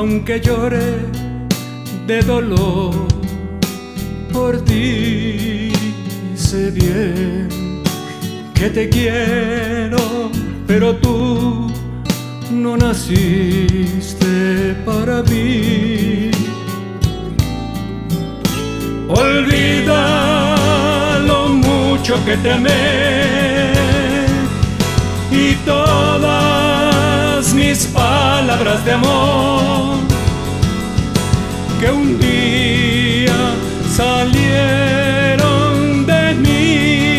aunque llore de dolor por ti. Sé bien que te quiero, pero tú no naciste para mí. Olvida lo mucho que te amé y todas mis palabras de amor que un día salieron de mí.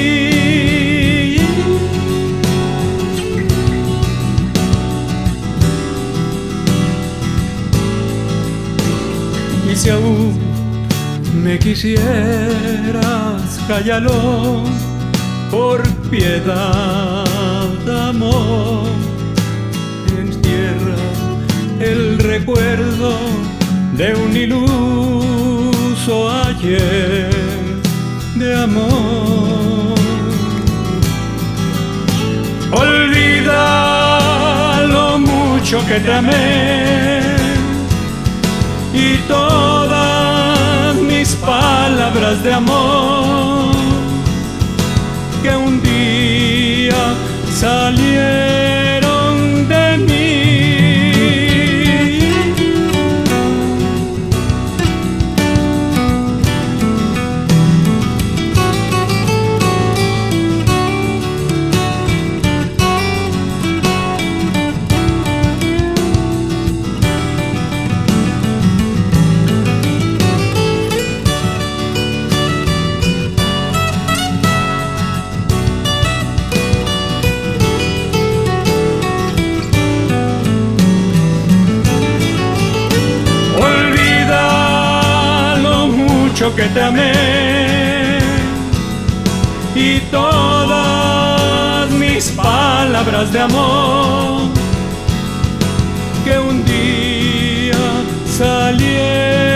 Y si aún me quisieras, cállalo por piedad, amor. Entierra el recuerdo de un iluso ayer de amor. Olvida lo mucho que te amé y todas mis palabras de amor que un día salieron de mí. Que te amé y todas mis palabras de amor que un día salieron